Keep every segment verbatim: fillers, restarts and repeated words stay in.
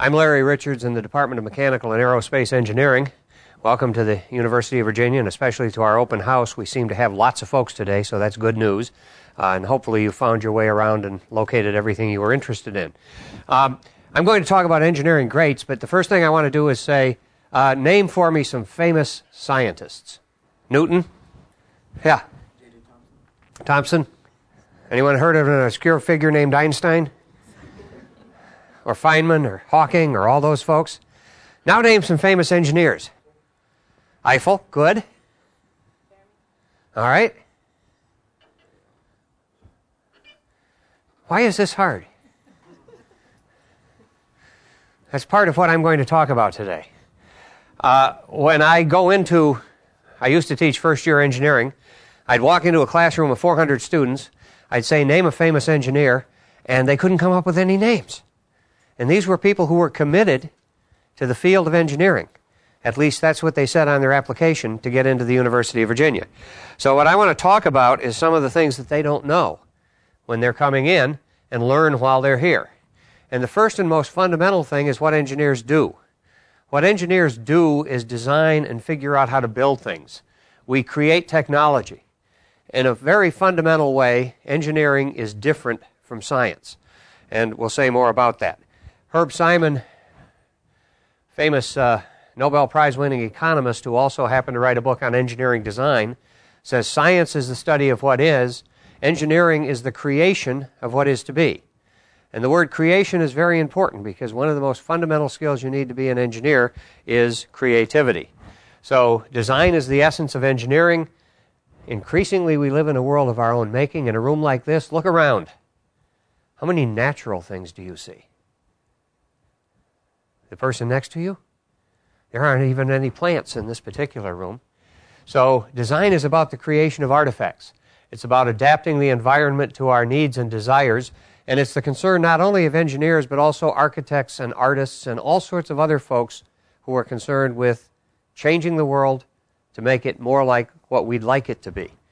I'm Larry Richards in the Department of Mechanical and Aerospace Engineering. Welcome to the University of Virginia, and especially to our open house. We seem to have lots of folks today, so that's good news. Uh, and hopefully you found your way around and located everything you were interested in. Um, I'm going to talk about engineering greats, but the first thing I want to do is say, uh, name for me some famous scientists. Newton? Yeah. Thompson? Anyone heard of an obscure figure named Einstein? Or Feynman, or Hawking, or all those folks? Now name some famous engineers. Eiffel, good. All right. Why is this hard? That's part of what I'm going to talk about today. Uh, when I go into, I used to teach first-year engineering. I'd walk into a classroom of four hundred students. I'd say, name a famous engineer, and they couldn't come up with any names. And these were people who were committed to the field of engineering. At least that's what they said on their application to get into the University of Virginia. So what I want to talk about is some of the things that they don't know when they're coming in and learn while they're here. And the first and most fundamental thing is what engineers do. What engineers do is design and figure out how to build things. We create technology. In a very fundamental way, engineering is different from science. And we'll say more about that. Herb Simon, famous uh, Nobel Prize-winning economist who also happened to write a book on engineering design, says science is the study of what is, engineering is the creation of what is to be. And the word creation is very important because one of the most fundamental skills you need to be an engineer is creativity. So design is the essence of engineering. Increasingly, we live in a world of our own making. In a room like this, look around. How many natural things do you see? The person next to you? There aren't even any plants in this particular room. So design is about the creation of artifacts. It's about adapting the environment to our needs and desires, and it's the concern not only of engineers but also architects and artists and all sorts of other folks who are concerned with changing the world to make it more like what we'd like it to be.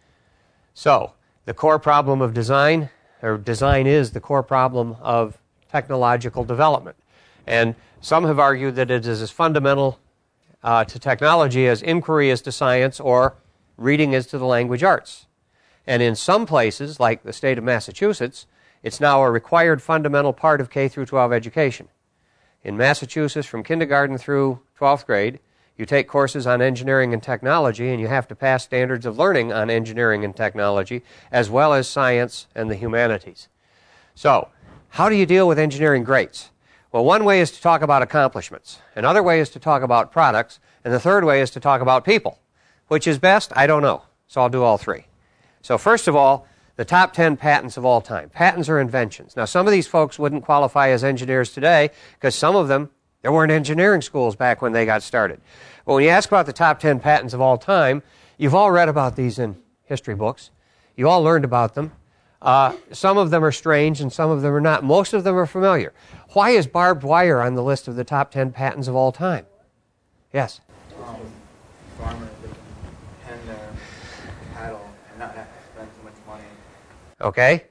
So the core problem of design, or design is the core problem of technological development. And some have argued that it is as fundamental uh, to technology as inquiry is to science or reading is to the language arts. And in some places, like the state of Massachusetts, it's now a required fundamental part of K through twelve education. In Massachusetts, from kindergarten through twelfth grade, you take courses on engineering and technology, and you have to pass standards of learning on engineering and technology, as well as science and the humanities. So, how do you deal with engineering greats? Well, one way is to talk about accomplishments. Another way is to talk about products. And the third way is to talk about people. Which is best? I don't know. So I'll do all three. So first of all, the top ten patents of all time. Patents are inventions. Now, some of these folks wouldn't qualify as engineers today because some of them, there weren't engineering schools back when they got started. But when you ask about the top ten patents of all time, you've all read about these in history books. You all learned about them. Uh, some of them are strange and some of them are not. Most of them are familiar. Why is barbed wire on the list of the top ten patents of all time? Yes? Um, farmers, they can pen their cattle and not have to spend so much money. Okay.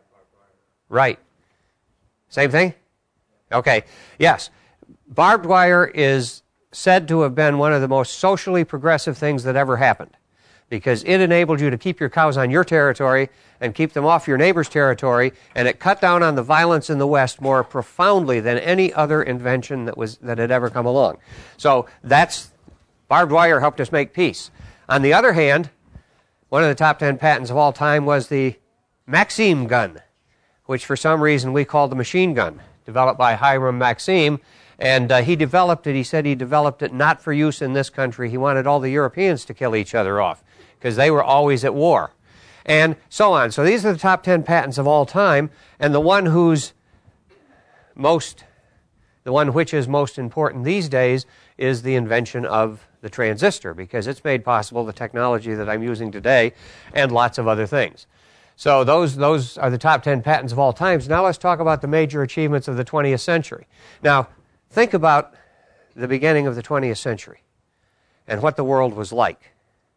Right. Same thing? Okay. Yes. Barbed wire is said to have been one of the most socially progressive things that ever happened because it enabled you to keep your cows on your territory and keep them off your neighbor's territory, and it cut down on the violence in the West more profoundly than any other invention that was that had ever come along. So that's, barbed wire helped us make peace. On the other hand, one of the top ten patents of all time was the Maxim gun, which for some reason we called the machine gun, developed by Hiram Maxim. And uh, he developed it, he said he developed it not for use in this country. He wanted all the Europeans to kill each other off because they were always at war. And so on. So these are the top ten patents of all time. And the one who's most, the one which is most important these days is the invention of the transistor because it's made possible the technology that I'm using today and lots of other things. So those, those are the top ten patents of all time. So now let's talk about the major achievements of the twentieth century. Now, think about the beginning of the twentieth century and what the world was like.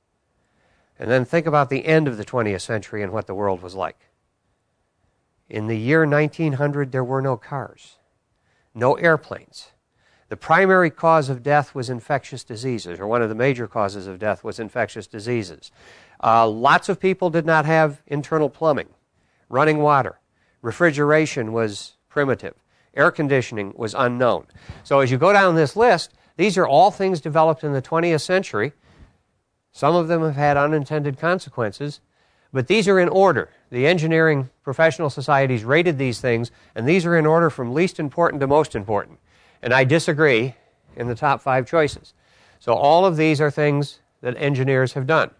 And then think about the end of the twentieth century and what the world was like. In the year nineteen hundred, there were no cars. no airplanes. The primary cause of death was infectious diseases, or one of the major causes of death was infectious diseases. Uh, lots of people did not have internal plumbing, running water. Refrigeration was primitive. Air conditioning was unknown. So as you go down this list, these are all things developed in the twentieth century. Some of them have had unintended consequences, but these are in order. The engineering professional societies rated these things, and these are in order from least important to most important. And I disagree in the top five choices. So all of these are things that engineers have done.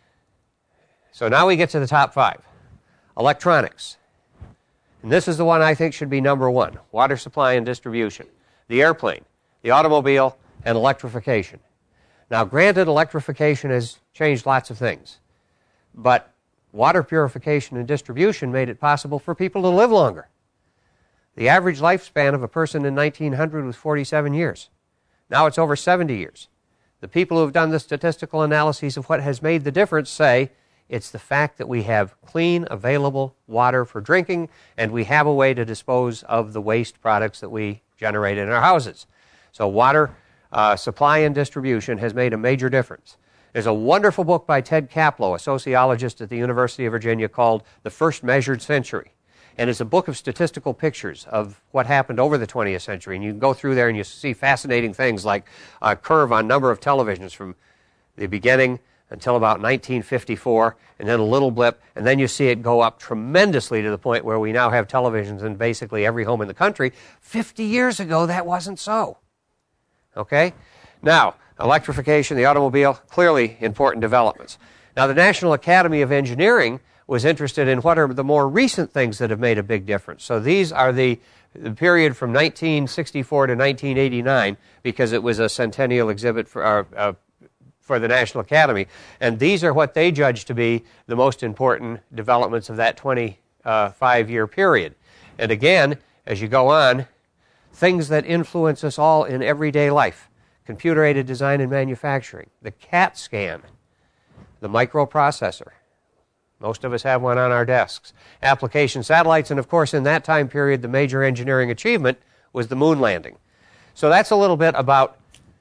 So now we get to the top five. Electronics. And this is the one I think should be number one. Water supply and distribution. The airplane, the automobile, and electrification. Now granted, electrification has changed lots of things. But water purification and distribution made it possible for people to live longer. The average lifespan of a person in nineteen hundred was forty-seven years. Now it's over seventy years. The people who have done the statistical analyses of what has made the difference say it's the fact that we have clean, available water for drinking, and we have a way to dispose of the waste products that we generate in our houses. So water uh, supply and distribution has made a major difference. There's a wonderful book by Ted Kaplow, a sociologist at the University of Virginia, called The First Measured Century. And it's a book of statistical pictures of what happened over the twentieth century. And you can go through there and you see fascinating things like a curve on number of televisions from the beginning until about nineteen fifty-four, and then a little blip, and then you see it go up tremendously to the point where we now have televisions in basically every home in the country. fifty years ago, that wasn't so. Okay? Now, electrification, the automobile, clearly important developments. Now, the National Academy of Engineering was interested in what are the more recent things that have made a big difference. So these are the, the period from nineteen sixty-four to nineteen eighty-nine, because it was a centennial exhibit for, uh, uh, for the National Academy. And these are what they judge to be the most important developments of that twenty-five-year period. And again, as you go on, things that influence us all in everyday life. Computer-aided design and manufacturing, the CAT scan, the microprocessor. Most of us have one on our desks. Application satellites, and of course in that time period the major engineering achievement was the moon landing. So that's a little bit about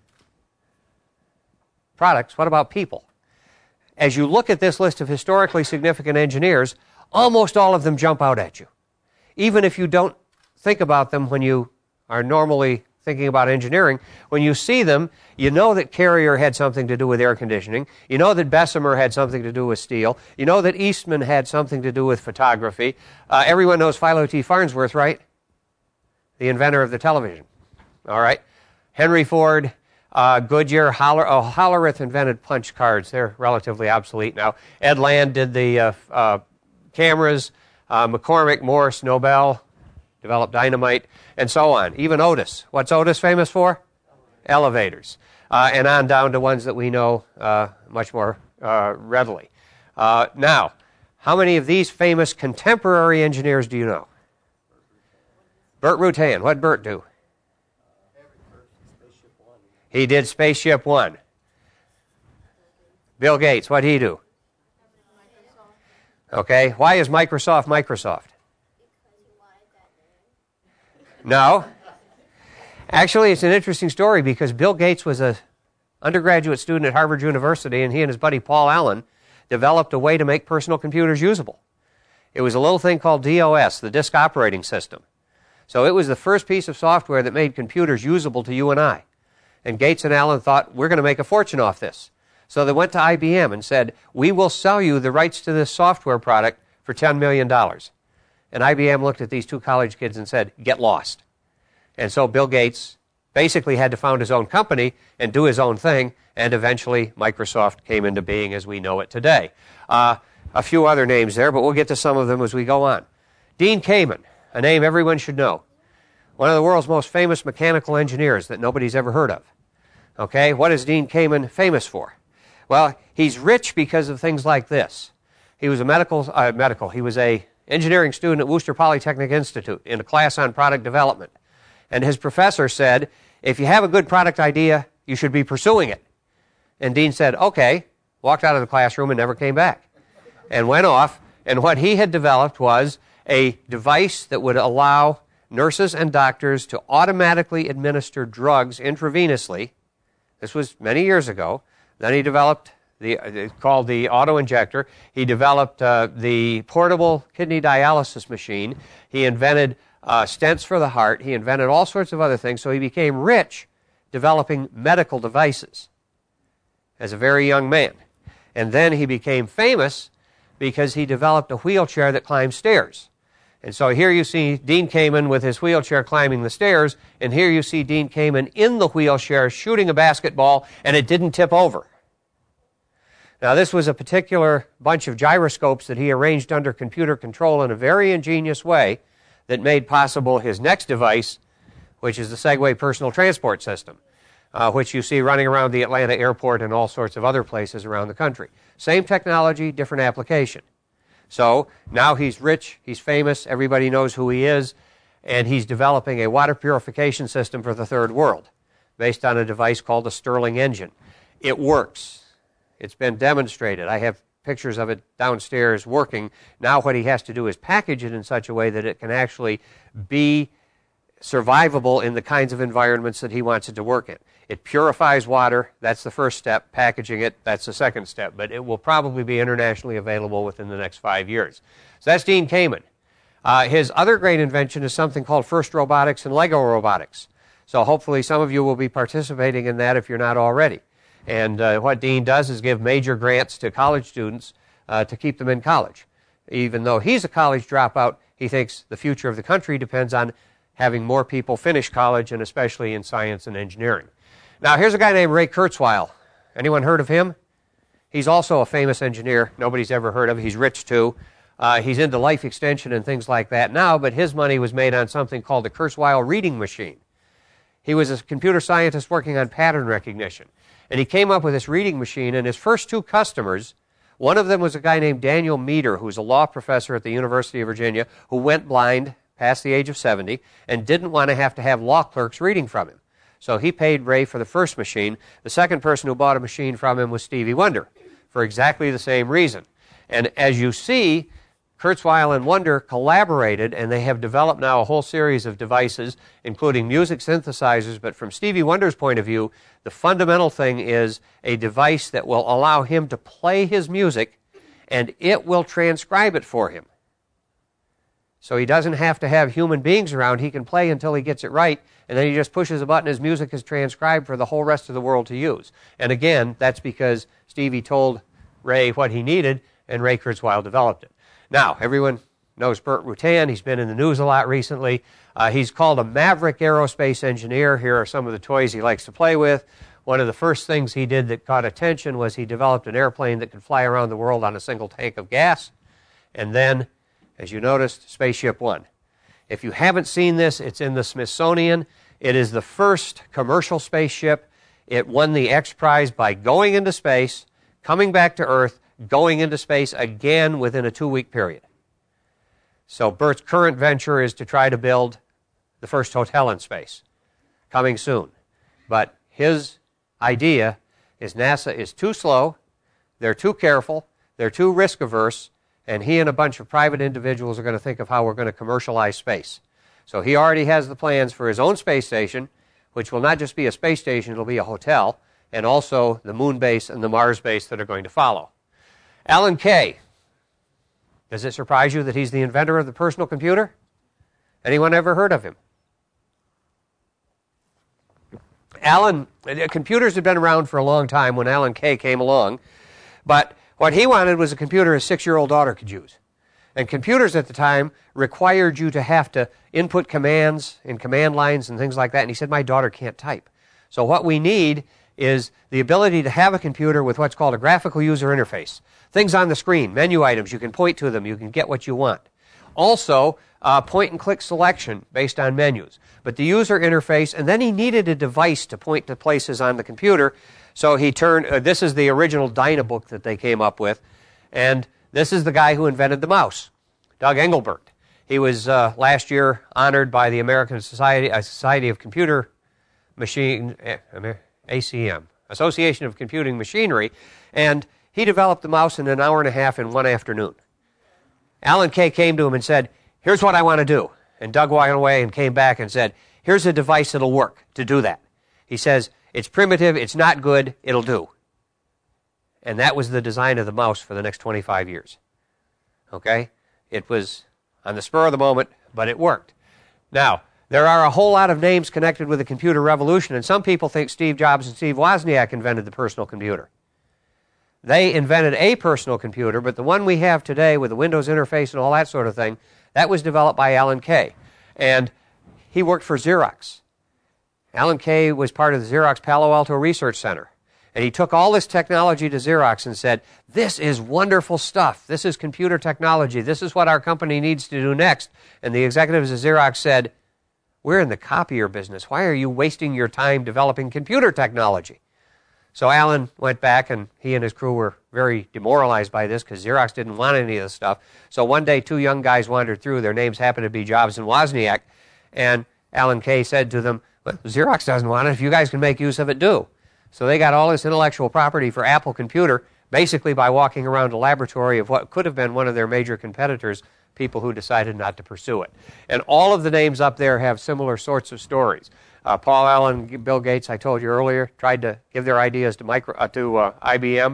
products. What about people? As you look at this list of historically significant engineers, almost all of them jump out at you. Even if you don't think about them when you are normally thinking about engineering, when you see them, you know that Carrier had something to do with air conditioning. You know that Bessemer had something to do with steel. You know that Eastman had something to do with photography. Uh, everyone knows Philo T. Farnsworth, right? The inventor of the television. All right. Henry Ford, uh, Goodyear, Holler, oh, Hollerith invented punch cards. They're relatively obsolete now. Ed Land did the uh, uh, cameras. Uh, McCormick, Morse, Nobel developed dynamite, and so on. Even Otis. What's Otis famous for? Elevators. Uh, and on down to ones that we know uh, much more uh, readily. Uh, now, how many of these famous contemporary engineers do you know? Burt Rutan. What did Burt do? He did Spaceship One. Bill Gates, what did he do? Okay, why is Microsoft Microsoft? No. Actually, it's an interesting story because Bill Gates was an undergraduate student at Harvard University, and he and his buddy Paul Allen developed a way to make personal computers usable. It was a little thing called D O S, the Disk Operating System. So it was the first piece of software that made computers usable to you and I. And Gates and Allen thought, we're going to make a fortune off this. So they went to I B M and said, we will sell you the rights to this software product for ten million dollars. And I B M looked at these two college kids and said, get lost. And so Bill Gates basically had to found his own company and do his own thing, and eventually Microsoft came into being as we know it today. Uh, a few other names there, but we'll get to some of them as we go on. Dean Kamen, a name everyone should know. One of the world's most famous mechanical engineers that nobody's ever heard of. Okay, what is Dean Kamen famous for? Well, he's rich because of things like this. He was a medical, uh, medical, he was a engineering student at Worcester Polytechnic Institute in a class on product development. And his professor said, if you have a good product idea, you should be pursuing it. And Dean said, okay, walked out of the classroom and never came back. And went off, and what he had developed was a device that would allow nurses and doctors to automatically administer drugs intravenously. This was many years ago. Then he developed the uh, called the auto-injector. He developed uh, the portable kidney dialysis machine. He invented uh, stents for the heart. He invented all sorts of other things. So he became rich developing medical devices as a very young man. And then he became famous because he developed a wheelchair that climbs stairs. And so here you see Dean Kamen with his wheelchair climbing the stairs, and here you see Dean Kamen in the wheelchair shooting a basketball, and it didn't tip over. Now, this was a particular bunch of gyroscopes that he arranged under computer control in a very ingenious way that made possible his next device, which is the Segway Personal Transport System, uh, which you see running around the Atlanta airport and all sorts of other places around the country. Same technology, different application. So now he's rich, he's famous, everybody knows who he is, and he's developing a water purification system for the third world based on a device called the Stirling engine. It works. It's been demonstrated. I have pictures of it downstairs working. Now what he has to do is package it in such a way that it can actually be survivable in the kinds of environments that he wants it to work in. It purifies water. That's the first step. Packaging it, that's the second step. But it will probably be internationally available within the next five years. So that's Dean Kamen. Uh, his other great invention is something called FIRST Robotics and Lego Robotics. So hopefully some of you will be participating in that if you're not already. And uh, what Dean does is give major grants to college students uh, to keep them in college. Even though he's a college dropout, he thinks the future of the country depends on having more people finish college, and especially in science and engineering. Now, here's a guy named Ray Kurzweil. Anyone heard of him? He's also a famous engineer. Nobody's ever heard of him. He's rich, too. Uh, he's into life extension and things like that now, but his money was made on something called the Kurzweil reading machine. He was a computer scientist working on pattern recognition. And he came up with this reading machine, and his first two customers, one of them was a guy named Daniel Meter, who was a law professor at the University of Virginia, who went blind past the age of seventy and didn't want to have to have law clerks reading from him. So he paid Ray for the first machine. The second person who bought a machine from him was Stevie Wonder for exactly the same reason. And as you see, Kurzweil and Wonder collaborated, and they have developed now a whole series of devices, including music synthesizers. But from Stevie Wonder's point of view, the fundamental thing is a device that will allow him to play his music, and it will transcribe it for him. So he doesn't have to have human beings around. He can play until he gets it right, and then he just pushes a button. His music is transcribed for the whole rest of the world to use. And again, that's because Stevie told Ray what he needed, and Ray Kurzweil developed it. Now, everyone knows Burt Rutan. He's been in the news a lot recently. Uh, he's called a maverick aerospace engineer. Here are some of the toys he likes to play with. One of the first things he did that caught attention was he developed an airplane that could fly around the world on a single tank of gas. And then, as you noticed, Spaceship One. If you haven't seen this, it's in the Smithsonian. It is the first commercial spaceship. It won the X Prize by going into space, coming back to Earth, going into space again within a two-week period. So Bert's current venture is to try to build the first hotel in space, coming soon. But his idea is NASA is too slow, they're too careful, they're too risk-averse, and he and a bunch of private individuals are going to think of how we're going to commercialize space. So he already has the plans for his own space station, which will not just be a space station, it'll be a hotel, and also the moon base and the Mars base that are going to follow. Alan Kay. Does it surprise you that he's the inventor of the personal computer? Anyone ever heard of him? Alan, computers had been around for a long time when Alan Kay came along, but what he wanted was a computer his six-year-old daughter could use. And computers at the time required you to have to input commands in command lines and things like that, and he said, my daughter can't type. So what we need is the ability to have a computer with what's called a graphical user interface. Things on the screen, menu items, you can point to them, you can get what you want. Also, uh, point-and-click selection based on menus. But the user interface, and then he needed a device to point to places on the computer, so he turned, uh, this is the original Dynabook that they came up with, and this is the guy who invented the mouse, Doug Engelbert. He was uh, last year honored by the American Society, uh, Society of Computer Machine, uh, A C M, Association of Computing Machinery, and he developed the mouse in an hour and a half in one afternoon. Alan Kay came to him and said, here's what I want to do. and dug one away and came back and said, here's a device that'll work to do that. He says, it's primitive, it's not good, it'll do. And that was the design of the mouse for the next twenty-five years. Okay? It was on the spur of the moment, but it worked. Now, there are a whole lot of names connected with the computer revolution, and some people think Steve Jobs and Steve Wozniak invented the personal computer. They invented a personal computer, but the one we have today with the Windows interface and all that sort of thing, that was developed by Alan Kay. And he worked for Xerox. Alan Kay was part of the Xerox Palo Alto Research Center. And he took all this technology to Xerox and said, this is wonderful stuff. This is computer technology. This is what our company needs to do next. And the executives of Xerox said, we're in the copier business. Why are you wasting your time developing computer technology? So Alan went back, and he and his crew were very demoralized by this because Xerox didn't want any of this stuff. So one day, two young guys wandered through. Their names happened to be Jobs and Wozniak. And Alan Kay said to them, well, Xerox doesn't want it. If you guys can make use of it, do. So they got all this intellectual property for Apple Computer basically by walking around a laboratory of what could have been one of their major competitors, people who decided not to pursue it. And all of the names up there have similar sorts of stories. Uh, Paul Allen, Bill Gates, I told you earlier, tried to give their ideas to, micro, uh, to uh, I B M.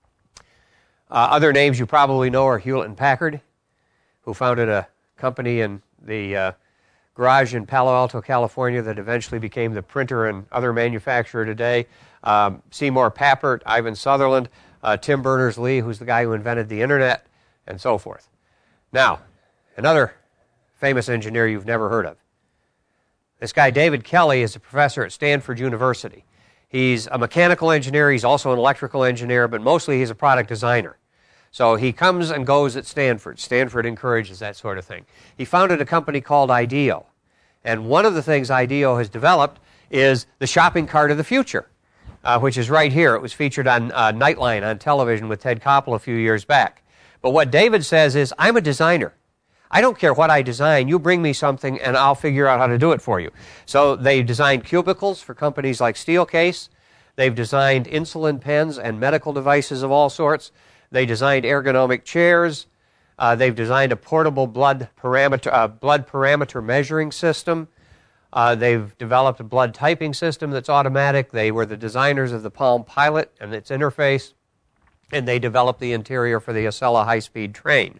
Uh, other names you probably know are Hewlett and Packard, who founded a company in the uh, garage in Palo Alto, California that eventually became the printer and other manufacturer today. Um, Seymour Papert, Ivan Sutherland, uh, Tim Berners-Lee, who's the guy who invented the Internet, and so forth. Now, another famous engineer you've never heard of. This guy, David Kelly, is a professor at Stanford University. He's a mechanical engineer. He's also an electrical engineer, but mostly he's a product designer. So he comes and goes at Stanford. Stanford encourages that sort of thing. He founded a company called IDEO. And one of the things IDEO has developed is the shopping cart of the future, uh, which is right here. It was featured on uh, Nightline on television with Ted Koppel a few years back. But what David says is, I'm a designer. I don't care what I design. You bring me something, and I'll figure out how to do it for you. So they designed cubicles for companies like Steelcase. They've designed insulin pens and medical devices of all sorts. They designed ergonomic chairs. Uh, they've designed a portable blood parameter, uh, blood parameter measuring system. Uh, they've developed a blood typing system that's automatic. They were the designers of the Palm Pilot and its interface. And they developed the interior for the Acela high-speed train.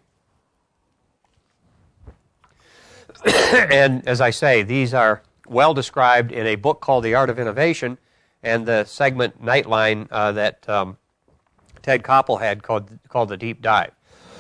And as I say, these are well described in a book called The Art of Innovation and the segment Nightline uh, that um, Ted Koppel had called, called The Deep Dive.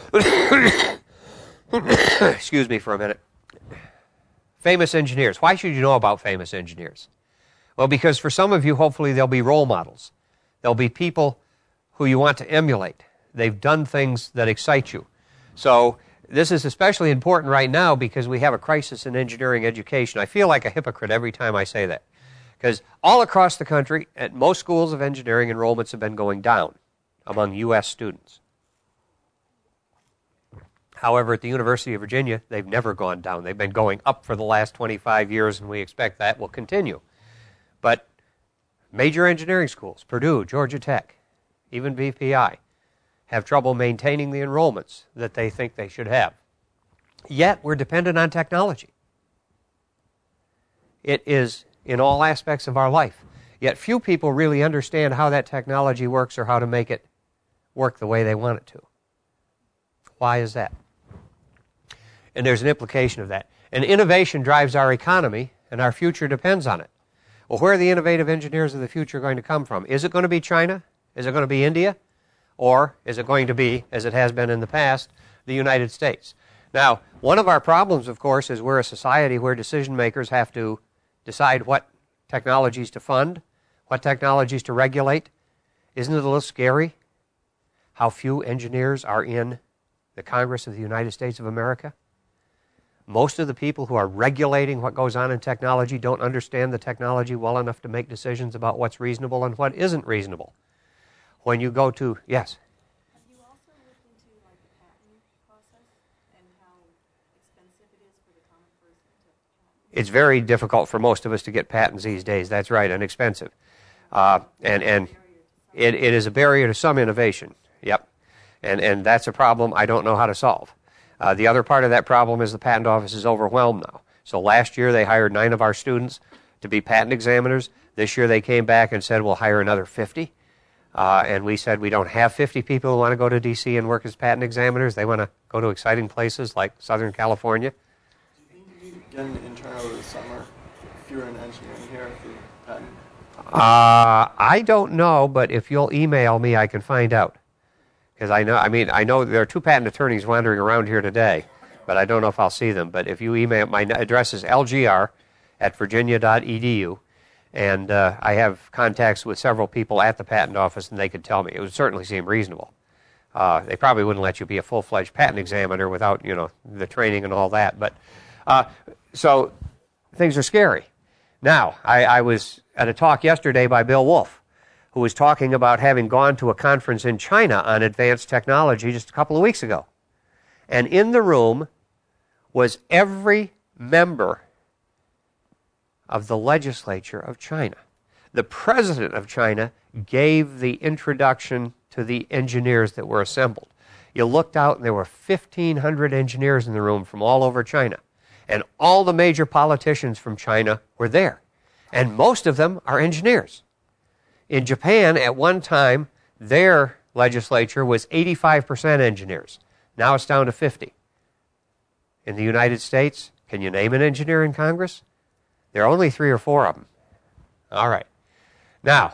Excuse me for a minute. Famous engineers. Why should you know about famous engineers? Well, because for some of you, hopefully, they'll be role models. They'll be people who you want to emulate. They've done things that excite you. So this is especially important right now because we have a crisis in engineering education. I feel like a hypocrite every time I say that. Because all across the country, at most schools of engineering, enrollments have been going down among U S students. However, at the University of Virginia, they've never gone down. They've been going up for the last twenty-five years, and we expect that will continue. But major engineering schools, Purdue, Georgia Tech, even V P I, have trouble maintaining the enrollments that they think they should have. Yet, we're dependent on technology. It is in all aspects of our life. Yet, few people really understand how that technology works or how to make it work the way they want it to. Why is that? And there's an implication of that. And innovation drives our economy, and our future depends on it. Well, where are the innovative engineers of the future going to come from? Is it going to be China? Is it going to be India? Or is it going to be, as it has been in the past, the United States? Now, one of our problems, of course, is we're a society where decision makers have to decide what technologies to fund, what technologies to regulate. Isn't it a little scary how few engineers are in the Congress of the United States of America? Most of the people who are regulating what goes on in technology don't understand the technology well enough to make decisions about what's reasonable and what isn't reasonable. When you go to, yes? Have you also looked into like the patent process and how expensive it is for the common person to patent? It's very difficult for most of us to get patents these days. That's right, and expensive. Uh, and and it, it is a barrier to some innovation. Yep. And and that's a problem I don't know how to solve. Uh, the other part of that problem is the patent office is overwhelmed now So last year they hired nine of our students to be patent examiners. This year they came back and said, we'll hire another fifty. Uh, and we said we don't have fifty people who want to go to D C and work as patent examiners. They want to go to exciting places like Southern California. Do you think you get an intern over the summer if you're an engineering here for patent? Uh, I don't know, but if you'll email me, I can find out. Because I know, I mean, I know there are two patent attorneys wandering around here today, but I don't know if I'll see them. But if you email, my address is l g r at virginia dot e d u. And uh, I have contacts with several people at the patent office, and they could tell me. It would certainly seem reasonable. Uh, they probably wouldn't let you be a full-fledged patent examiner without, you know, the training and all that. But uh, so things are scary. Now, I, I was at a talk yesterday by Bill Wolf, who was talking about having gone to a conference in China on advanced technology just a couple of weeks ago. And in the room was every member of the legislature of China. The president of China gave the introduction to the engineers that were assembled. You looked out and there were fifteen hundred engineers in the room from all over China. And all the major politicians from China were there. And most of them are engineers. In Japan, at one time, their legislature was eighty-five percent engineers. Now it's down to fifty. In the United States, can you name an engineer in Congress? There are only three or four of them. All right. Now,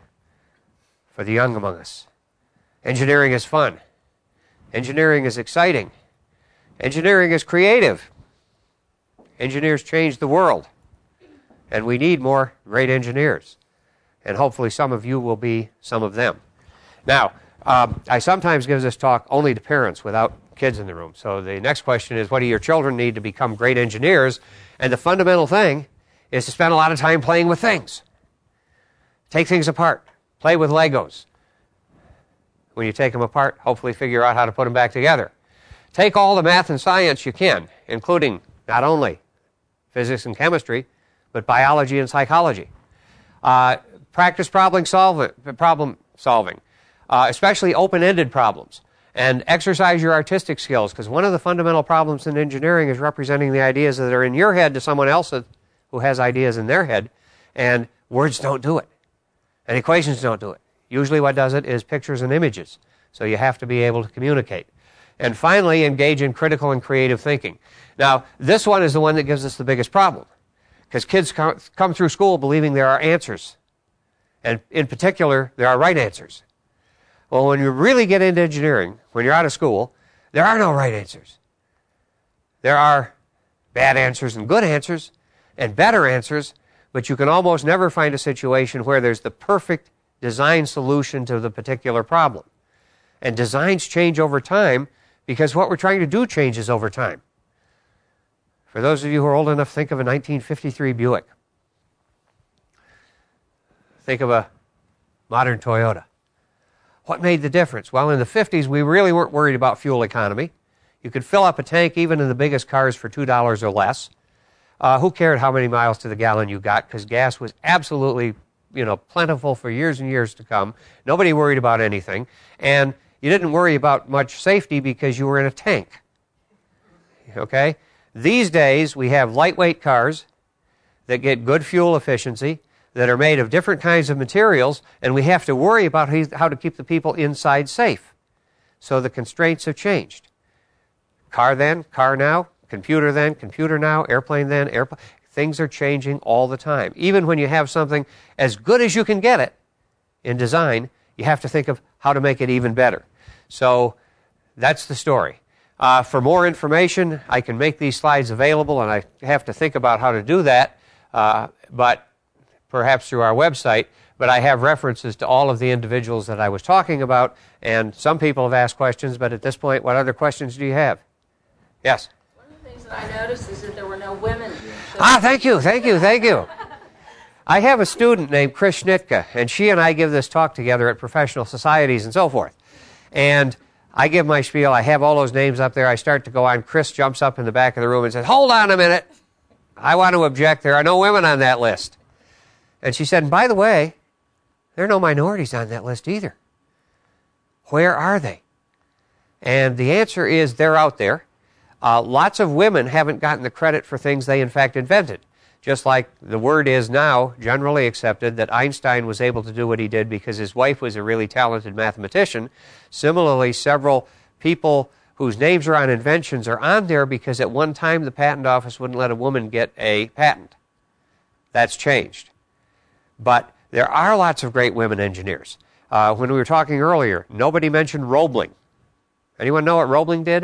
for the young among us, engineering is fun. Engineering is exciting. Engineering is creative. Engineers change the world. And we need more great engineers. And hopefully some of you will be some of them. Now, um, I sometimes give this talk only to parents without kids in the room. So the next question is, what do your children need to become great engineers? And the fundamental thing is to spend a lot of time playing with things. Take things apart. Play with Legos. When you take them apart, hopefully figure out how to put them back together. Take all the math and science you can, including not only physics and chemistry, but biology and psychology. Uh, practice problem solving, problem solving uh, especially open-ended problems. And exercise your artistic skills, because one of the fundamental problems in engineering is representing the ideas that are in your head to someone else who has ideas in their head, and words don't do it. And equations don't do it. Usually what does it is pictures and images. So you have to be able to communicate. And finally, engage in critical and creative thinking. Now, this one is the one that gives us the biggest problem, because kids come through school believing there are answers. And in particular, there are right answers. Well, when you really get into engineering, when you're out of school, there are no right answers. There are bad answers and good answers and better answers, but you can almost never find a situation where there's the perfect design solution to the particular problem. And designs change over time because what we're trying to do changes over time. For those of you who are old enough, think of a nineteen fifty-three Buick. Think of a modern Toyota. What made the difference? Well, in the fifties, we really weren't worried about fuel economy. You could fill up a tank even in the biggest cars for two dollars or less. Uh, who cared how many miles to the gallon you got? Because gas was absolutely, you know, plentiful for years and years to come. Nobody worried about anything. And you didn't worry about much safety because you were in a tank. Okay? These days, we have lightweight cars that get good fuel efficiency, that are made of different kinds of materials, and we have to worry about how to keep the people inside safe. So the constraints have changed. Car then, car now, computer then, computer now, airplane then, airplane. Things are changing all the time. Even when you have something as good as you can get it in design, you have to think of how to make it even better. So that's the story. Uh, for more information, I can make these slides available, and I have to think about how to do that, uh, but perhaps through our website, but I have references to all of the individuals that I was talking about, and some people have asked questions, but at this point, what other questions do you have? Yes? One of the things that I noticed is that there were no women. So ah, thank you, thank you, thank you. I have a student named Chris Schnitka, and she and I give this talk together at professional societies and so forth. And I give my spiel, I have all those names up there, I start to go on, Chris jumps up in the back of the room and says, hold on a minute, I want to object, there are no women on that list. And she said, and by the way, there are no minorities on that list either. Where are they? And the answer is they're out there. Uh, lots of women haven't gotten the credit for things they in fact invented. Just like the word is now generally accepted that Einstein was able to do what he did because his wife was a really talented mathematician. Similarly, several people whose names are on inventions are on there because at one time the patent office wouldn't let a woman get a patent. That's changed. But there are lots of great women engineers. Uh, when we were talking earlier, nobody mentioned Roebling. Anyone know what Roebling did?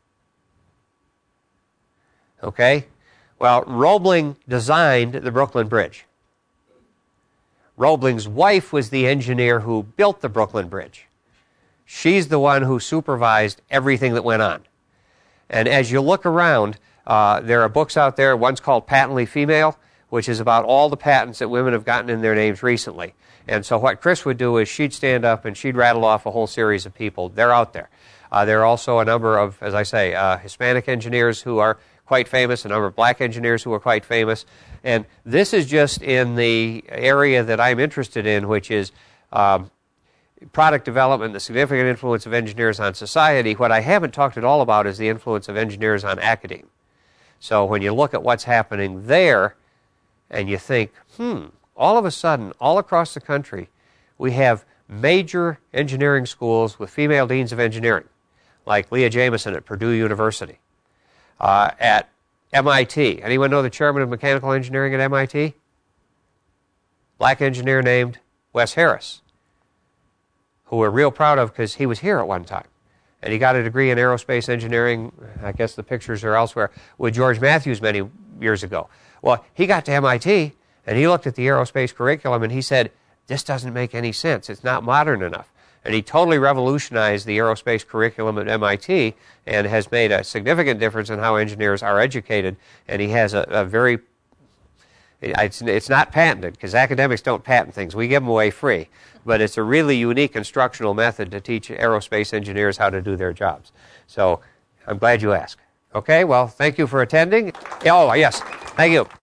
Okay. Well, Roebling designed the Brooklyn Bridge. Roebling's wife was the engineer who built the Brooklyn Bridge. She's the one who supervised everything that went on. And as you look around, uh, there are books out there. One's called Patently Female, which is about all the patents that women have gotten in their names recently. And so what Chris would do is she'd stand up and she'd rattle off a whole series of people. They're out there. Uh, there are also a number of, as I say, uh, Hispanic engineers who are quite famous, a number of black engineers who are quite famous. And this is just in the area that I'm interested in, which is um, product development, the significant influence of engineers on society. What I haven't talked at all about is the influence of engineers on academia. So when you look at what's happening there and you think, hmm, all of a sudden, all across the country, we have major engineering schools with female deans of engineering, like Leah Jameson at Purdue University. Uh, at M I T. Anyone know the chairman of mechanical engineering at M I T? Black engineer named Wes Harris, who we're real proud of because he was here at one time. And he got a degree in aerospace engineering, I guess the pictures are elsewhere, with George Matthews many years ago. Well, he got to M I T and he looked at the aerospace curriculum and he said, this doesn't make any sense. It's not modern enough. And he totally revolutionized the aerospace curriculum at M I T and has made a significant difference in how engineers are educated. And he has a, a very, it's, it's not patented because academics don't patent things. We give them away free. But it's a really unique instructional method to teach aerospace engineers how to do their jobs. So I'm glad you asked. Okay, well, thank you for attending. Oh, yes, thank you.